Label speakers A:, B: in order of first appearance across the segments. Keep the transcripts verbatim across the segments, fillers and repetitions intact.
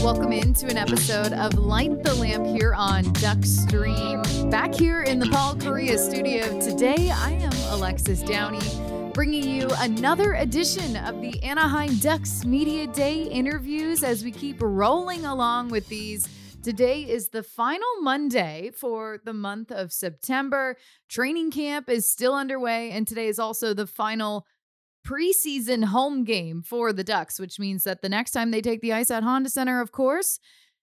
A: Welcome into an episode of Light the Lamp here on Duckstream. Back here in the Paul Kariya studio today, I am Alexis Downey, bringing you another edition of the Anaheim Ducks Media Day interviews as we keep rolling along with these. Today is the final Monday for the month of September. Training camp is still underway, and today is also the final preseason home game for the Ducks, which means that the next time they take the ice at Honda Center, of course,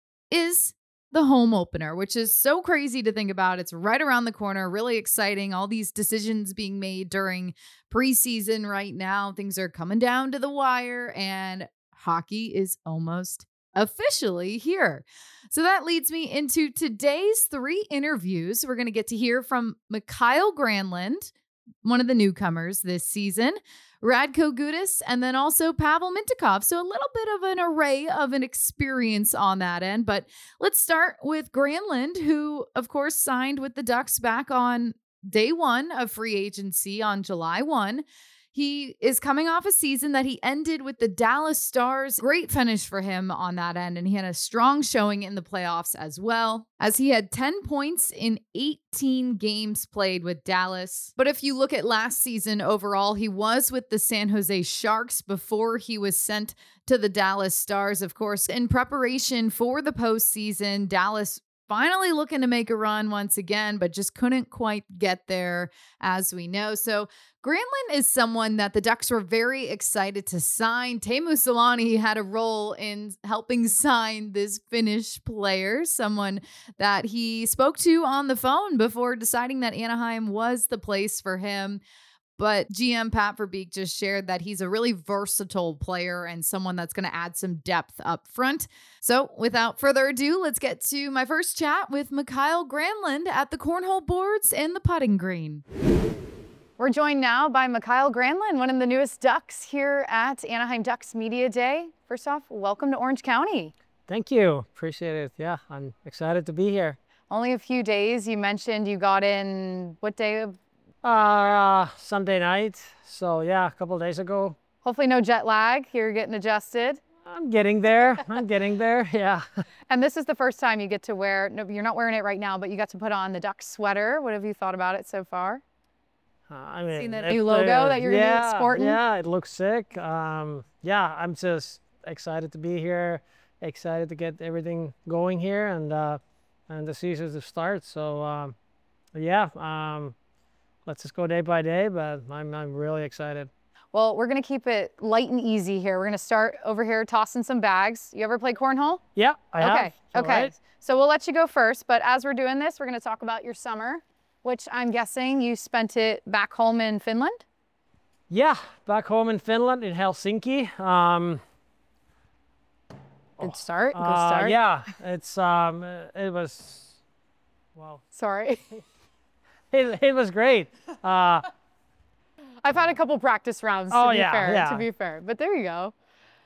A: is the home opener, which is so crazy to think about. It's right around the corner, really exciting. All these decisions being made during preseason right now. Things are coming down to the wire, and hockey is almost officially here. So that leads me into today's three interviews. We're going to get to hear from Mikael Granlund, one of the newcomers this season, Radko Gudas, and then also Pavel Mintyukov. So a little bit of an array of an experience on that end. But let's start with Granlund, who, of course, signed with the Ducks back on day one of free agency on July first. He is coming off a season that he ended with the Dallas Stars. Great finish for him on that end, and he had a strong showing in the playoffs as well, as he had ten points in eighteen games played with Dallas. But if you look at last season overall, he was with the San Jose Sharks before he was sent to the Dallas Stars. Of course, in preparation for the postseason, Dallas finally looking to make a run once again, but just couldn't quite get there, as we know. So Granlund is someone that the Ducks were very excited to sign. Teemu Selanne had a role in helping sign this Finnish player, someone that he spoke to on the phone before deciding that Anaheim was the place for him. But G M Pat Verbeek just shared that he's a really versatile player and someone that's going to add some depth up front. So without further ado, let's get to my first chat with Mikael Granlund at the cornhole boards and the putting green. We're joined now by Mikael Granlund, one of the newest Ducks here at Anaheim Ducks Media Day. First off, welcome to Orange County.
B: Thank you. Appreciate it. Yeah, I'm excited to be here.
A: Only a few days. You mentioned you got in what day of
B: Uh, Sunday night. So yeah, a couple of days ago.
A: Hopefully no jet lag. You're getting adjusted.
B: I'm getting there. I'm getting there. Yeah.
A: And this is the first time you get to wear, no, you're not wearing it right now, but you got to put on the Ducks sweater. What have you thought about it so far?
B: Uh, I mean,
A: seen the new logo
B: uh,
A: that you're
B: yeah,
A: gonna be sporting?
B: Yeah, it looks sick. Um, yeah, I'm just excited to be here. Excited to get everything going here and uh, and the season to start. So um, yeah. Um, Let's just go day by day, but I'm, I'm really excited.
A: Well, we're going to keep it light and easy here. We're going to start over here tossing some bags. You ever play cornhole?
B: Yeah, I
A: okay.
B: have.
A: Okay.
B: Right.
A: So we'll let you go first, but as we're doing this, we're going to talk about your summer, which I'm guessing you spent it back home in Finland?
B: Yeah, back home in Finland, in Helsinki. Um,
A: Good start. Good
B: uh,
A: start.
B: Yeah, it's um, it was, well.
A: Sorry.
B: It, it was great. Uh,
A: I've had a couple practice rounds, to
B: oh,
A: be
B: yeah,
A: fair,
B: yeah.
A: to be fair, but there you go.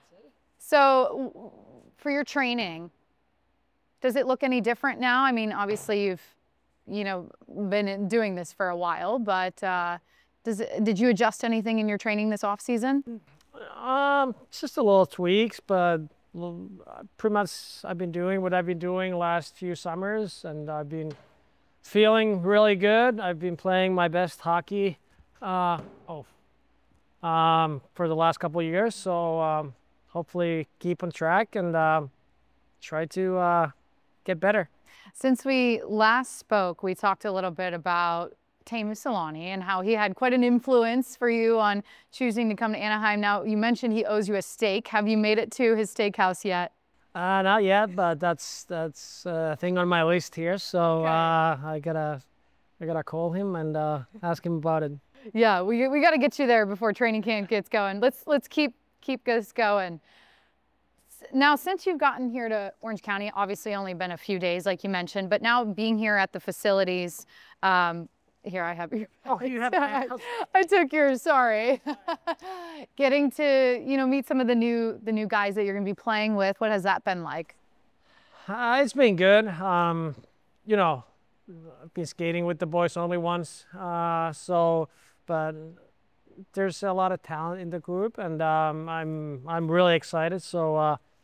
A: So for your training, does it look any different now? I mean, obviously you've, you know, been doing this for a while, but uh, does it, did you adjust anything in your training this off season?
B: Um, just a little tweaks, but pretty much I've been doing what I've been doing the last few summers, and I've been feeling really good. I've been playing my best hockey uh, oh, um, for the last couple of years. So um, hopefully keep on track and uh, try to uh, get better.
A: Since we last spoke, we talked a little bit about Teemu Selanne and how he had quite an influence for you on choosing to come to Anaheim. Now, you mentioned he owes you a steak. Have you made it to his steakhouse yet?
B: Uh, not yet, but that's that's a thing on my list here. So
A: Okay.
B: uh, I gotta I gotta call him and uh, ask him about it.
A: Yeah, we we got to get you there before training camp gets going. Let's let's keep keep this going. Now, since you've gotten here to Orange County, obviously only been a few days, like you mentioned, but now being here at the facilities. Um, Here, I have your.
B: Oh, you have.
A: I, I took yours. Sorry. Getting to you know meet some of the new the new guys that you're going to be playing with. What has that been like?
B: Uh, it's been good. Um, you know, I've been skating with the boys only once. Uh, so, but there's a lot of talent in the group, and um, I'm I'm really excited. So, uh,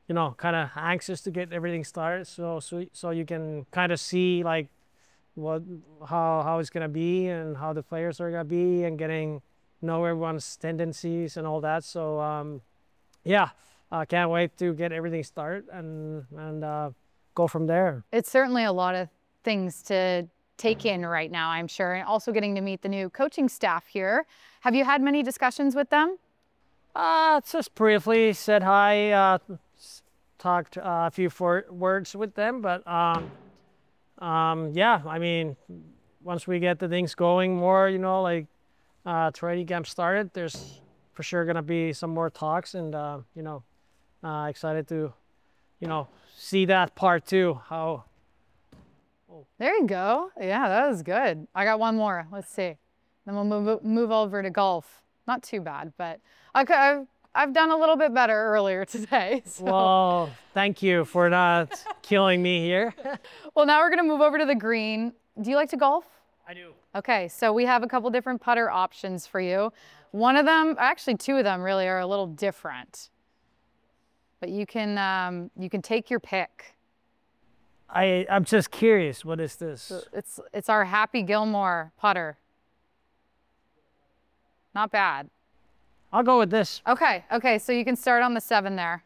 B: you know, kind of anxious to get everything started. So so so you can kind of see like what how how it's gonna be and how the players are gonna be and getting know everyone's tendencies and all that. So um, yeah, I can't wait to get everything started and and uh, go from there.
A: It's certainly a lot of things to take in right now, I'm sure, and also getting to meet the new coaching staff here. Have you had many discussions with them?
B: Uh, just briefly said hi, uh, talked uh, a few for words with them, but um, um, yeah, I mean, once we get the things going more, you know, like uh, training camp started, there's for sure gonna be some more talks, and uh, you know, uh, excited to, you know, see that part too. How.
A: Oh. There you go. Yeah, that was good. I got one more. Let's see. Then we'll move move over to golf. Not too bad, but I've I've done a little bit better earlier today. So.
B: Well, thank you for not killing me here.
A: Well, now we're gonna move over to the green. Do you like to golf?
B: I do.
A: Okay, so we have a couple different putter options for you. One of them, actually two of them really are a little different. But you can um, you can take your pick.
B: I I'm just curious. What is this?
A: So it's it's our Happy Gilmore putter. Not bad.
B: I'll go with this.
A: Okay, okay, so you can start on the seven there.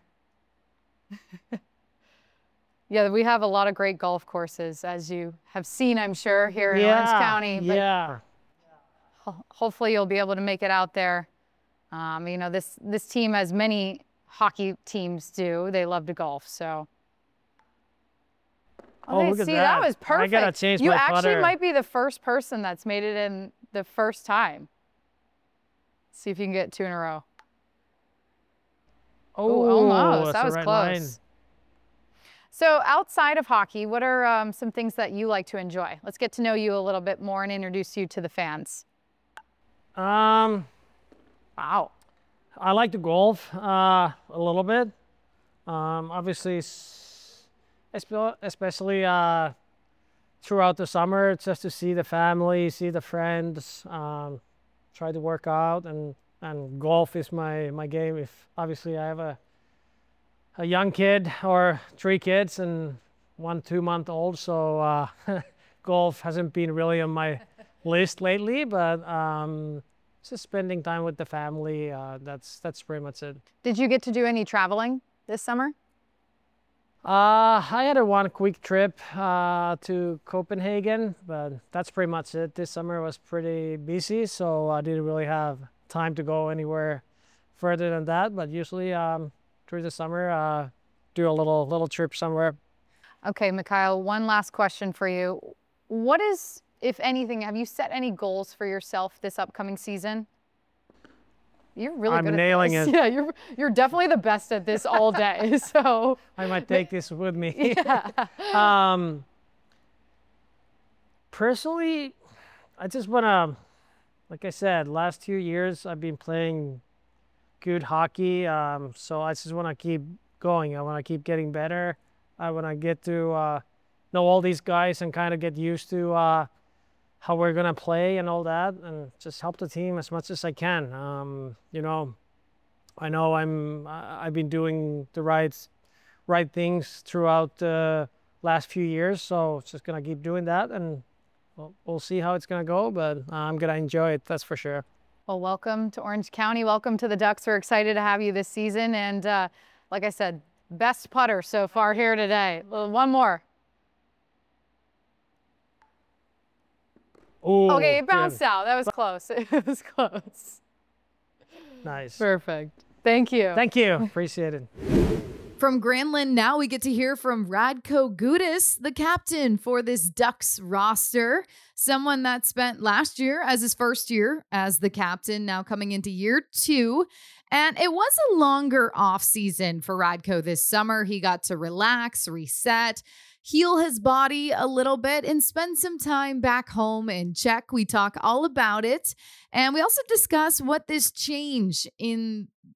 A: Yeah, we have a lot of great golf courses, as you have seen, I'm sure, here in
B: yeah,
A: Orange County. But
B: yeah.
A: ho hopefully you'll be able to make it out there. Um, you know, this, this team, as many hockey teams do, they love to golf, so.
B: Oh,
A: Okay,
B: look at
A: see,
B: that.
A: that was perfect.
B: I gotta change
A: you
B: my
A: actually
B: putter.
A: might be the first person that's made it in the first time. See if you can get two in a row.
B: Oh,
A: Ooh, almost.
B: that's
A: That
B: the
A: was
B: right
A: close.
B: line.
A: So outside of hockey, what are um, some things that you like to enjoy? Let's get to know you a little bit more and introduce you to the fans.
B: Um,
A: Wow.
B: I like to golf uh, a little bit. Um, obviously, s- espe- especially uh, throughout the summer, just to see the family, see the friends, um, try to work out, and, and golf is my, my game. If obviously I have a a young kid or three kids and one two month old, so uh, golf hasn't been really on my list lately, but um, just spending time with the family, uh, that's that's pretty much it.
A: Did you get to do any traveling this summer?
B: Uh, I had a one quick trip uh, to Copenhagen, but that's pretty much it. This summer was pretty busy, so I didn't really have time to go anywhere further than that, but usually um, through the summer, uh, do a little little trip somewhere.
A: Okay, Mikhail, one last question for you. What is, if anything, have you set any goals for yourself this upcoming season? You're really
B: I'm
A: good
B: nailing
A: at this.
B: it.
A: Yeah, you're you're definitely the best at this all day. So
B: I might take this with me.
A: yeah.
B: um, personally, I just wanna, like I said, last two years I've been playing good hockey. Um, so I just wanna keep going. I wanna keep getting better. I wanna get to uh, know all these guys and kind of get used to uh, how we're gonna play and all that, and just help the team as much as I can. Um, you know, I know I'm I- I've been doing the right right things throughout the last few years, so just gonna keep doing that, and we'll, we'll see how it's gonna go. But uh, I'm gonna enjoy it, that's for sure.
A: Well, welcome to Orange County. Welcome to the Ducks. We're excited to have you this season. And uh, like I said, best putter so far here today. Well, one more.
B: Ooh,
A: Okay, it
B: good.
A: bounced out. That was close. It was close.
B: Nice.
A: Perfect. Thank you.
B: Thank you. Appreciate it.
C: From Granlund, now we get to hear from Radko Gudas, the captain for this Ducks roster. Someone that spent last year as his first year as the captain, now coming into year two. And it was a longer offseason for Radko this summer. He got to relax, reset, heal his body a little bit, and spend some time back home in Czech. We talk all about it. And we also discuss what this change in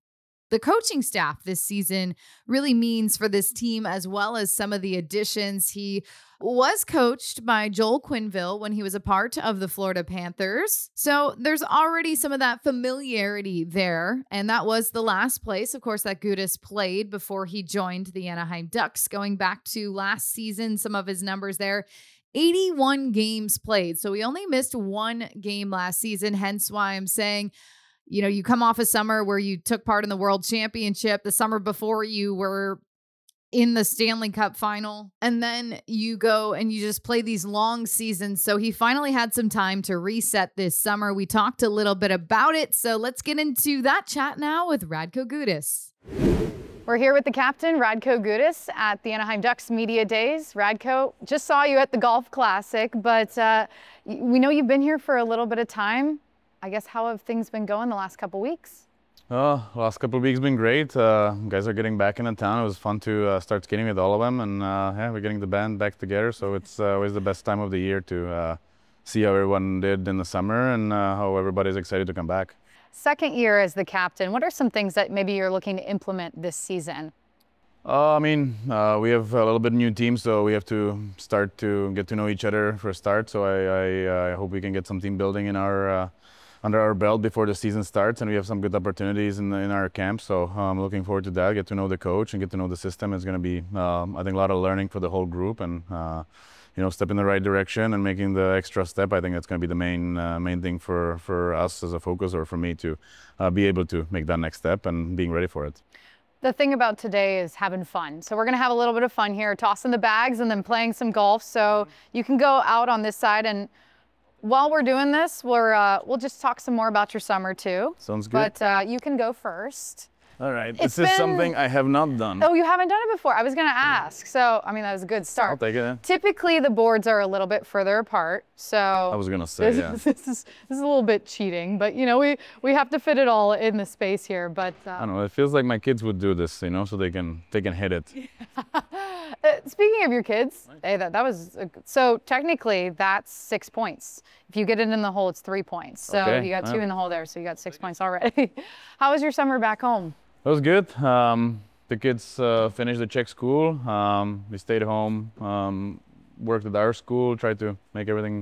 C: the coaching staff this season really means for this team, as well as some of the additions. He was coached by Joel Quenneville when he was a part of the Florida Panthers. So there's already some of that familiarity there. And that was the last place, of course, that Gudas played before he joined the Anaheim Ducks. Going back to last season, some of his numbers there, eighty-one games played. So he only missed one game last season, hence why I'm saying, you know, you come off a summer where you took part in the World Championship. The summer before you were in the Stanley Cup final, and then you go and you just play these long seasons. So he finally had some time to reset this summer. We talked a little bit about it. So let's get into that chat now with Radko Gudas.
D: We're here with the captain, Radko Gudas, at the Anaheim Ducks Media Days. Radko, just saw you at the Golf Classic, but uh, we know you've been here for a little bit of time. I guess, how have things been going the last couple weeks?
E: Uh, last couple of weeks been great. Uh, guys are getting back into town. It was fun to uh, start skating with all of them, and uh, yeah, we're getting the band back together. So it's uh, always the best time of the year to uh, see how everyone did in the summer and uh, how everybody's excited to come back.
D: Second year as the captain, what are some things that maybe you're looking to implement this season?
E: Uh, I mean, uh, we have a little bit new team, so we have to start to get to know each other for a start. So I, I, I hope we can get some team building in our uh, under our belt before the season starts, and we have some good opportunities in, in our camp. So I'm looking forward to that, get to know the coach and get to know the system. It's going to be, um, I think, a lot of learning for the whole group, and uh, you know, step in the right direction and making the extra step. I think that's going to be the main uh, main thing for, for us as a focus, or for me to uh, be able to make that next step and being ready for it.
D: The thing about today is having fun. So we're going to have a little bit of fun here, tossing the bags and then playing some golf. So you can go out on this side, and while we're doing this, we're, uh, we'll just talk some more about your summer too.
E: Sounds good.
D: But uh, you can go first.
E: All right.
D: It's
E: this is
D: been-
E: something I have not done.
D: Oh, you haven't done it before? I was going to ask. So, I mean, that was a good start.
E: I'll take it then.
D: Typically, the boards are a little bit further apart. So
E: I was going to say,
D: this,
E: yeah.
D: this, is, this is a little bit cheating, but you know, we, we have to fit it all in the space here. But uh,
E: I don't know. It feels like my kids would do this, you know, so they can they can hit it.
D: uh, speaking of your kids, hey, that, that was a, so technically that's six points. If you get it in the hole, it's three points. So
E: Okay,
D: you got two
E: yeah.
D: in the hole there, so you got six points already. How was your summer back home?
E: It was good. Um, the kids uh, finished the Czech school. Um, we stayed home, um, worked at our school, tried to make everything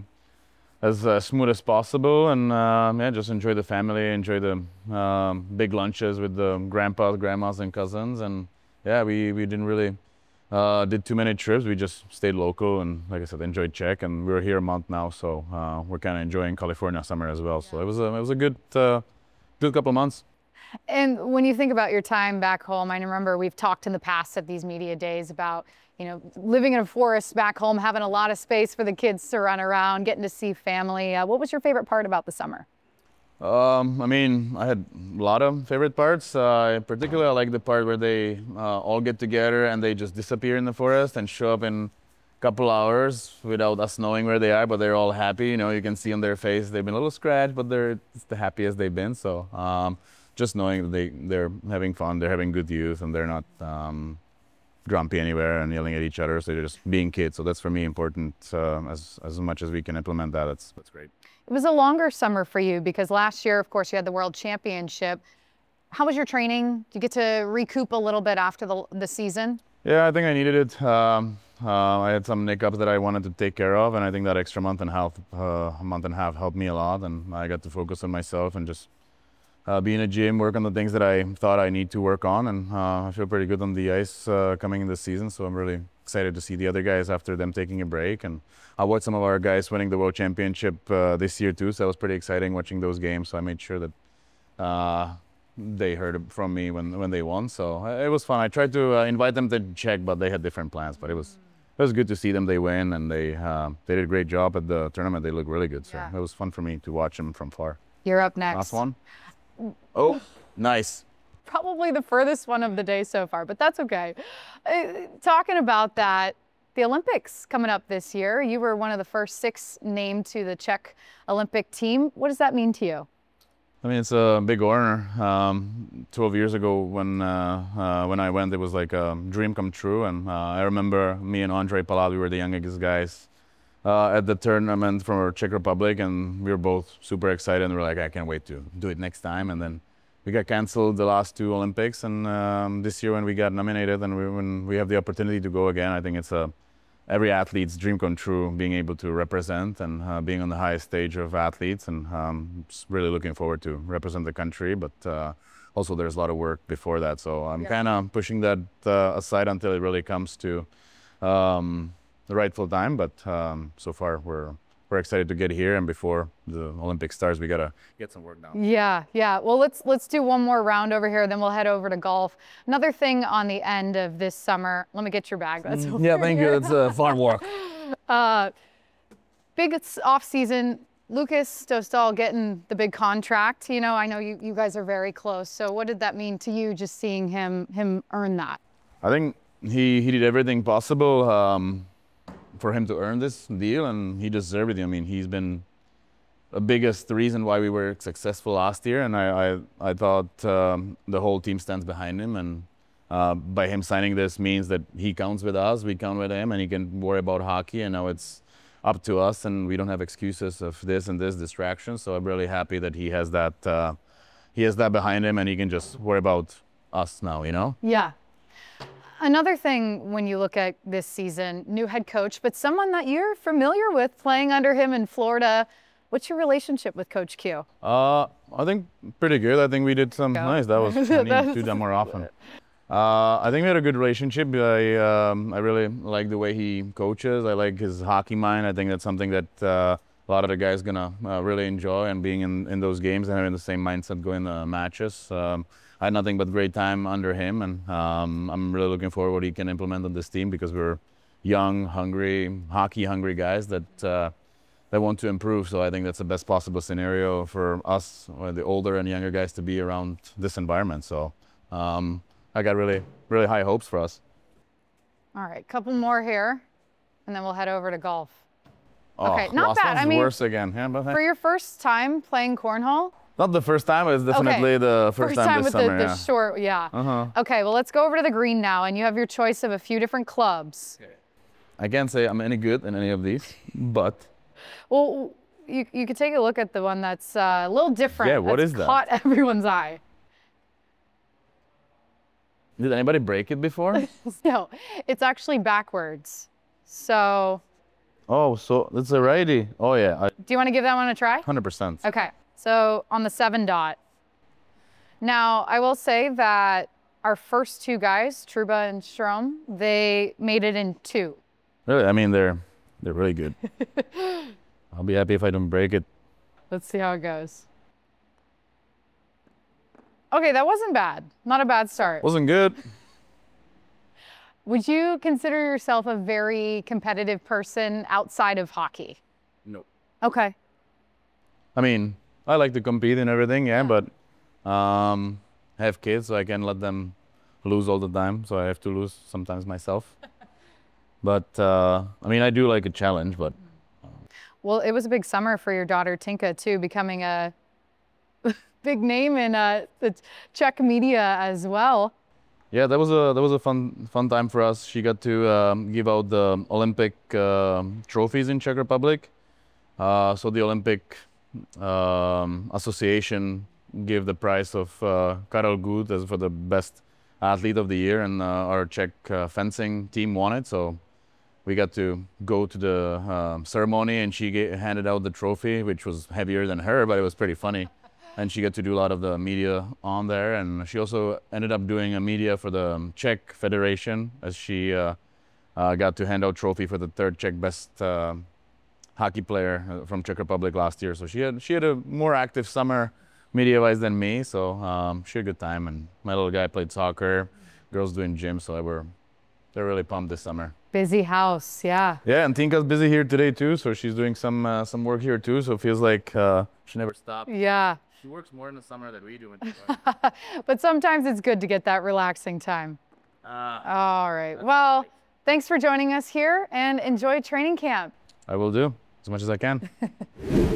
E: as uh, smooth as possible, and um, yeah, just enjoy the family, enjoy the um, big lunches with the grandpas, grandmas, and cousins. And yeah, we, we didn't really uh, did too many trips. We just stayed local, and like I said, enjoyed Czech. And we're here a month now, so uh, we're kind of enjoying California summer as well. So it was a it was a good uh, good couple of months.
D: And when you think about your time back home, I remember we've talked in the past at these media days about, you know, living in a forest back home, having a lot of space for the kids to run around, getting to see family. Uh, what was your favorite part about the summer?
E: Um, I mean, I had a lot of favorite parts. Uh, particularly, I like the part where they uh, all get together and they just disappear in the forest and show up in a couple hours without us knowing where they are, but they're all happy. You know, you can see on their face they've been a little scratched, but they're it's the happiest they've been. So um, just knowing that they, they're having fun, they're having good youth, and they're not um, grumpy anywhere and yelling at each other. So they're just being kids. So that's for me important. Uh, as as much as we can implement that, that's that's great.
D: It was a longer summer for you because last year, of course, you had the World Championship. How was your training? Did you get to recoup a little bit after the, the season?
E: Yeah, I think I needed it. Um, uh, I had some hiccups that I wanted to take care of, and I think that extra month and a half, uh, a month and a half helped me a lot, and I got to focus on myself and just uh, be in a gym, work on the things that I thought I need to work on, and uh, I feel pretty good on the ice uh, coming in this season, so I'm really excited to see the other guys after them taking a break. And I watched some of our guys winning the World Championship uh, this year too, so that was pretty exciting watching those games, so I made sure that uh, they heard from me when, when they won, so it was fun. I tried to uh, invite them to Czech, but they had different plans, but it was it was good to see them. They win, and they uh, they did a great job at the tournament. They look really good, so
D: Yeah.
E: it was fun for me to watch them from far.
D: You're up next.
E: Last one. Oh, nice.
D: Probably the furthest one of the day so far, but that's okay. Uh, talking about that, the Olympics coming up this year. You were one of the first six named to the Czech Olympic team. What does that mean to you?
E: I mean, it's a big honor. Um, twelve years ago, when uh, uh, when I went, it was like a dream come true. And uh, I remember me and Andre Palat, we were the youngest guys uh, at the tournament from Czech Republic, and we were both super excited. And we were like, I can't wait to do it next time. And then we got canceled the last two Olympics, and um, this year when we got nominated and we, when we have the opportunity to go again, I think it's a every athlete's dream come true, being able to represent and uh, being on the highest stage of athletes, and um, just really looking forward to represent the country. But uh, also there's a lot of work before that, so I'm yeah. kind of pushing that uh, aside until it really comes to um, the rightful time. But um, so far we're we're excited to get here, and before the Olympic starts, we gotta get some work done.
D: Yeah, yeah. Well, let's let's do one more round over here, then we'll head over to golf. Another thing on the end of this summer. Let me get your bag. That's over
F: yeah, thank
D: here.
F: you. That's uh, farm work.
D: uh, big off season. Lucas Dostal getting the big contract. You know, I know you, you guys are very close. So what did that mean to you, just seeing him him earn that?
E: I think he he did everything possible Um, for him to earn this deal, and he deserved it. I mean, he's been the biggest reason why we were successful last year, and I I, I thought um, the whole team stands behind him, and uh, by him signing this means that he counts with us, we count with him, and he can worry about hockey, and now it's up to us, and we don't have excuses of this and this distraction. So I'm really happy that he has that uh, he has that behind him, and he can just worry about us now, you know?
D: Yeah. Another thing when you look at this season, new head coach, but someone that you're familiar with playing under him in Florida. What's your relationship with Coach Q?
E: Uh, I think pretty good. I think we did some,
D: Go.
E: nice, that was, I need to do that more often. Uh, I think we had a good relationship. I, um, I really like the way he coaches. I like his hockey mind. I think that's something that uh, a lot of the guys gonna uh, really enjoy, and being in, in those games and having the same mindset going to matches. Um, I had nothing but great time under him, and um, I'm really looking forward to what he can implement on this team, because we're young, hungry, hockey-hungry guys that uh, that want to improve. So I think that's the best possible scenario for us, or the older and younger guys, to be around this environment. So um, I got really, really high hopes for us.
D: All right, couple more here, and then we'll head over to golf.
E: Oh,
D: okay, not
E: last
D: bad.
E: one's
D: I mean,
E: worse again. Yeah, but
D: for your first time playing cornhole.
E: Not the first time, it's definitely
D: okay.
E: the first,
D: first
E: time,
D: time
E: this
D: with
E: summer.
D: the,
E: yeah.
D: the short, yeah.
E: Uh-huh.
D: Okay, well, let's go over to the green now, and you have your choice of a few different clubs.
E: Okay. I can't say I'm any good in any of these, but.
D: Well, you you could take a look at the one that's uh, a little different.
E: Yeah, what
D: that's
E: is that?
D: Caught everyone's eye.
E: Did anybody break it before?
D: No, it's actually backwards. So.
E: Oh, so it's a righty. Oh yeah. I,
D: Do you want to give that one a try?
E: one hundred percent.
D: Okay, so on the seven dot. Now, I will say that our first two guys, Truba and Strom, they made it in two.
E: Really? I mean, they're they're really good. I'll be happy if I don't break it.
D: Let's see how it goes. Okay, that wasn't bad. Not a bad start.
E: Wasn't good.
D: Would you consider yourself a very competitive person outside of hockey?
E: No.
D: Okay.
E: I mean, I like to compete and everything, yeah, but um, I have kids, so I can't let them lose all the time, so I have to lose sometimes myself. But, uh, I mean, I do like a challenge, but...
D: Well, it was a big summer for your daughter, Tinka, too, becoming a big name in uh, the Czech media as well.
E: Yeah, that was a that was a fun fun time for us. She got to um, give out the Olympic uh, trophies in Czech Republic. Uh, so the Olympic um, Association gave the prize of uh, Karel Gut as for the best athlete of the year, and uh, our Czech uh, fencing team won it. So we got to go to the uh, ceremony, and she ga- handed out the trophy, which was heavier than her, but it was pretty funny. And she got to do a lot of the media on there. And she also ended up doing a media for the Czech Federation, as she uh, uh, got to hand out trophy for the third Czech best uh, hockey player from Czech Republic last year. So she had she had a more active summer media-wise than me. So um, she had a good time. And my little guy played soccer, girls doing gym. So they were, they're really pumped this summer.
D: Busy house, yeah.
E: Yeah, and Tinka's busy here today too. So she's doing some uh, some work here too. So it feels like uh, she never stopped.
D: Yeah.
E: She works more in the summer than we do.
D: But sometimes it's good to get that relaxing time.
E: Uh,
D: All right. Well, thanks for joining us here, and enjoy training camp.
E: I will do as much as I can.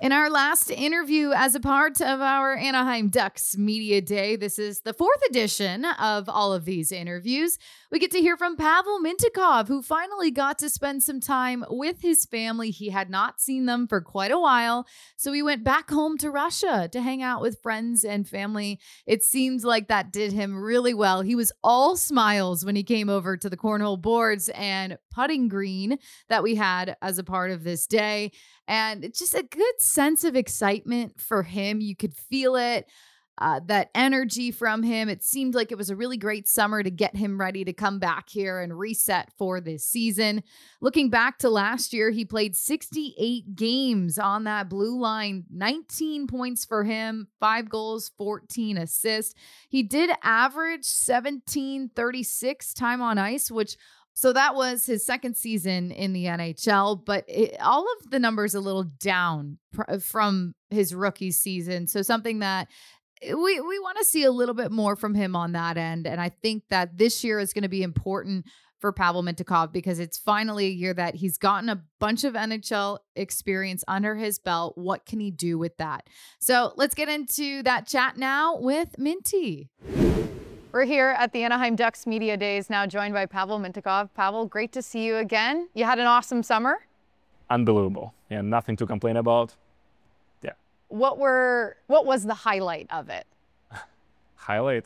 C: In our last interview as a part of our Anaheim Ducks Media Day, this is the fourth edition of all of these interviews, we get to hear from Pavel Mintyukov, who finally got to spend some time with his family. He had not seen them for quite a while, so he went back home to Russia to hang out with friends and family. It seems like that did him really well. He was all smiles when he came over to the cornhole boards and putting green that we had as a part of this day. And it's just a good sense of excitement for him. You could feel it, uh, that energy from him. It seemed like it was a really great summer to get him ready to come back here and reset for this season. Looking back to last year, he played sixty-eight games on that blue line, nineteen points for him, five goals, fourteen assists. He did average seventeen thirty-six time on ice, which So that was his second season in the N H L, but it, all of the numbers a little down pr- from his rookie season. So something that we we want to see a little bit more from him on that end. And I think that this year is going to be important for Pavel Mintyukov because it's finally a year that he's gotten a bunch of N H L experience under his belt. What can he do with that? So let's get into that chat now with Minty.
D: We're here at the Anaheim Ducks Media Days, now joined by Pavel Mintyukov. Pavel, great to see you again. You had an awesome summer.
F: Unbelievable. Yeah, nothing to complain about. Yeah.
D: What were what was the highlight of it?
F: Highlight?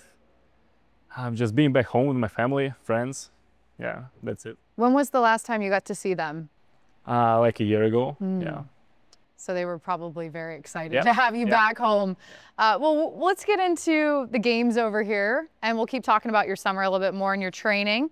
F: Um, just being back home with my family, friends. Yeah, that's it.
D: When was the last time you got to see them?
F: Uh, like a year ago. Mm. Yeah.
D: So they were probably very excited
F: yep.
D: to have you
F: yep.
D: back home. Uh, well, let's get into the games over here, and we'll keep talking about your summer a little bit more and your training.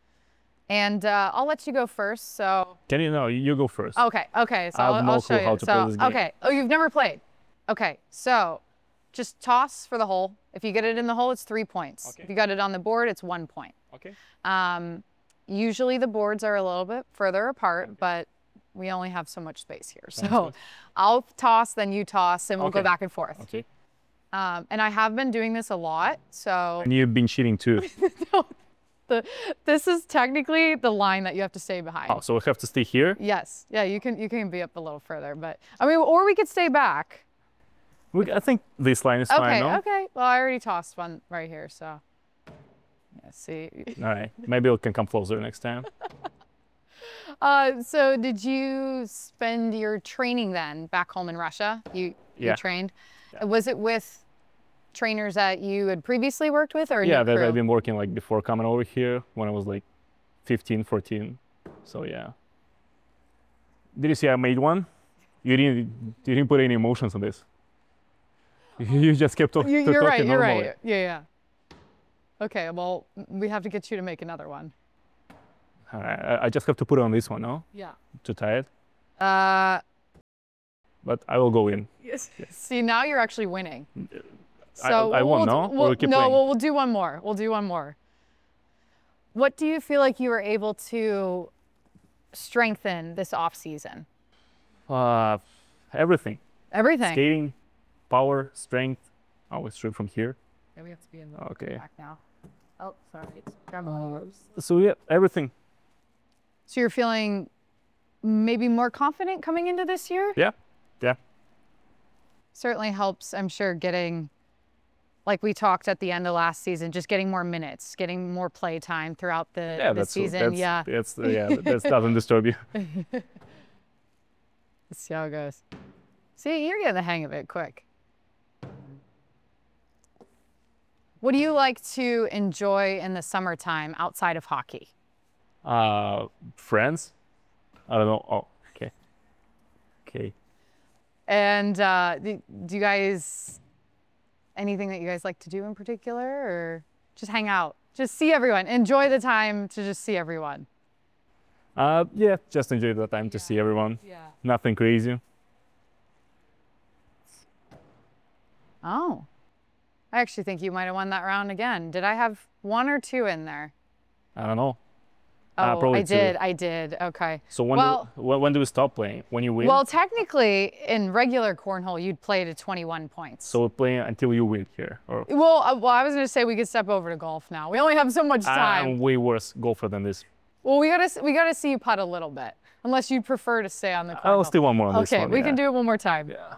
D: And uh, I'll let you go first. So
F: can you know you go first?
D: Okay, okay. So
F: I have
D: I'll,
F: no
D: I'll
F: clue
D: show
F: how
D: you.
F: to
D: so
F: play this game.
D: okay. Oh, you've never played. Okay, so just toss for the hole. If you get it in the hole, it's three points.
F: Okay.
D: If you got it on the board, it's one point.
F: Okay.
D: Um, usually the boards are a little bit further apart,
F: okay.
D: but we only have so much space here. So I'll toss, then you toss, and we'll
F: okay.
D: go back and forth.
F: Okay.
D: Um, and I have been doing this a lot, so.
F: And you've been cheating too.
D: no, the, this is technically the line that you have to stay behind.
F: Oh, so we have to stay here?
D: Yes. Yeah, you can you can be up a little further, but I mean, or we could stay back.
F: We, I think this line is
D: okay,
F: fine, no?
D: Okay. Well, I already tossed one right here, so. Yeah, see.
F: All right. Maybe we can come closer next time.
D: Uh, so did you spend your training then back home in Russia? You,
F: yeah.
D: you trained?
F: Yeah.
D: Was it with trainers that you had previously worked with or
F: Yeah,
D: new
F: that
D: crew?
F: I've been working like before coming over here when I was like fifteen, fourteen. So yeah. Did you see I made one? You didn't, you didn't put any emotions on this. You just kept talk,
D: you,
F: talking
D: You're right, you're
F: normally.
D: right. Yeah, yeah. Okay, well, we have to get you to make another one.
F: All right, I, I just have to put it on this one, no?
D: Yeah.
F: To tie it?
D: Uh,
F: but I will go in.
D: yes. See, now you're actually winning.
F: I,
D: So
F: I won,
D: we'll,
F: no?
D: We'll,
F: or we keep
D: no,
F: playing?
D: well, we'll do one more. We'll do one more. What do you feel like you were able to strengthen this off season?
F: Uh, everything.
D: Everything.
F: Skating, power, strength. Oh, it's straight from here.
D: Yeah, we have to be in the
F: Okay.
D: back now. Oh, sorry. It's
F: uh, so yeah, everything.
D: So you're feeling maybe more confident coming into this year?
F: Yeah, yeah.
D: Certainly helps, I'm sure, getting, like we talked at the end of last season, just getting more minutes, getting more play time throughout the,
F: Yeah,
D: the
F: that's
D: season.
F: that's,
D: yeah.
F: That's yeah, that doesn't disturb you.
D: Let's see how it goes. See, you're getting the hang of it quick. What do you like to enjoy in the summertime outside of hockey?
F: Uh, friends? I don't know. Oh, okay. Okay.
D: And uh, do, do you guys, anything that you guys like to do in particular, or just hang out? Just see everyone. Enjoy the time to just see everyone.
F: Uh, yeah, just enjoy the time to
D: Yeah.
F: see everyone.
D: Yeah.
F: Nothing crazy.
D: Oh. I actually think you might have won that round again. Did I have one or two in there?
F: I don't know.
D: Oh,
F: Uh, probably
D: I did.
F: two.
D: I did. Okay.
F: So when
D: Well-
F: do when, when do we stop playing? When you win?
D: Well, technically, in regular cornhole, you'd play to twenty-one points.
F: so we play until you win here, or
D: Well, uh, well, I was going to say we could step over to golf now. We only have so much time.
F: I'm way worse golfer than this.
D: Well, we gotta we gotta see you putt a little bit. Unless you'd prefer to stay on the cornhole.
F: I'll stay one more on this
D: Okay,
F: one.
D: we
F: yeah.
D: can do it one more time.
F: Yeah.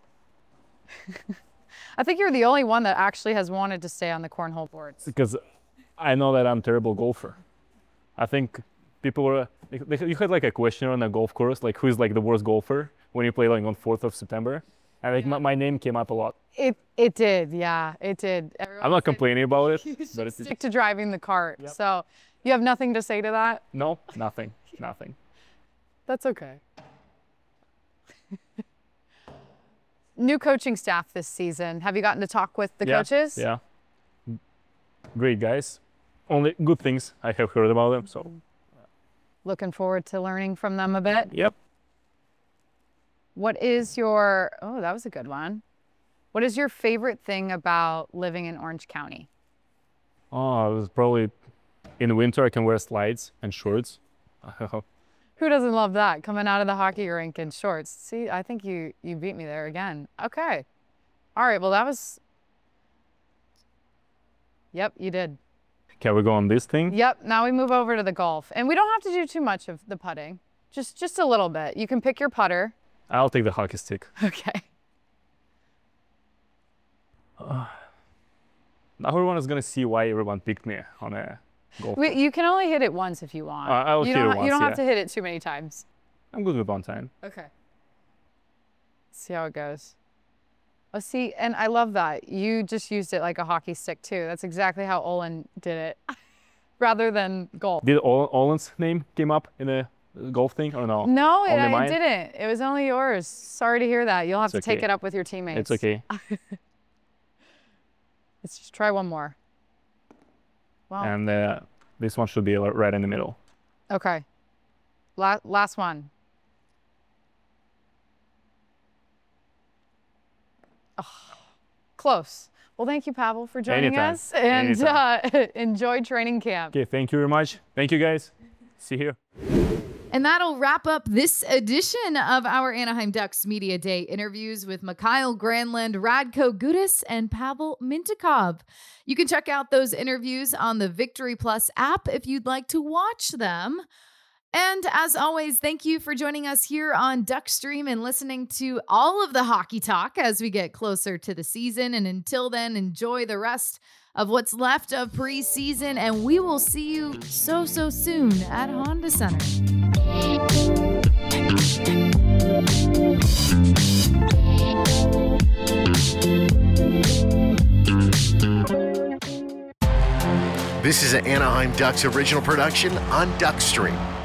D: I think you're the only one that actually has wanted to stay on the cornhole boards.
F: Because I know that I'm a terrible golfer. I think people were, like, you had like a questionnaire on a golf course, like who's like the worst golfer when you play like on fourth of September. And like
D: Yeah.
F: my, my name came up a lot.
D: It it did, yeah, it did. Everyone
F: I'm not
D: said
F: complaining about it,
D: you
F: but
D: should
F: it's
D: stick to driving the cart.
F: Yep.
D: So you have nothing to say to that?
F: no, nothing, nothing.
D: That's okay. New coaching staff this season. Have you gotten to talk with the
F: yeah,
D: coaches?
F: Yeah. Great guys. Only good things I have heard about them. So
D: Looking forward to learning from them a bit.
F: yep.
D: What is your, oh, that was a good one. What is your favorite thing about living in Orange County?
F: Oh, it was probably in the winter I can wear slides and shorts.
D: Who doesn't love that? Coming out of the hockey rink in shorts. See, I think you, you beat me there again. Okay. All right, well, that was, yep, you did.
F: Can we go on this thing?
D: Yep, now we move over to the golf. And we don't have to do too much of the putting, just, just a little bit. You can pick your putter.
F: I'll take the hockey stick.
D: Okay.
F: Now everyone is gonna see why everyone picked me on a golf.
D: We, you can only hit it once if you want.
F: Uh, I'll
D: you
F: hit
D: don't,
F: it
D: ha- You don't
F: once,
D: have to hit it too many times.
F: I'm good with one time.
D: Okay. See how it goes. Oh, see, and I love that. You just used it like a hockey stick too. That's exactly how Olin did it, rather than golf.
F: Did Ol- Olin's name came up in the golf thing or no?
D: No, it,
F: Only
D: it
F: mine?
D: didn't. It was only yours. Sorry to hear that. You'll have
F: It's
D: to take
F: okay.
D: it up with your teammates.
F: It's okay.
D: Let's just try one more. Wow.
F: And uh, this one should be li- right in the middle.
D: Okay. La- last one. Oh, close. Well, thank you, Pavel, for joining
F: Anytime.
D: us. And
F: Anytime.
D: uh, enjoy training camp.
F: Okay, thank you very much. Thank you guys. See you.
C: And that'll wrap up this edition of our Anaheim Ducks Media Day interviews with Mikhail Granlund, Radko Gudas, and Pavel Mintyukov. You can check out those interviews on the Victory Plus app if you'd like to watch them. And as always, thank you for joining us here on Duckstream and listening to all of the hockey talk as we get closer to the season. And until then, enjoy the rest of what's left of preseason, and we will see you so, so soon at Honda Center.
G: This is an Anaheim Ducks original production on Duckstream.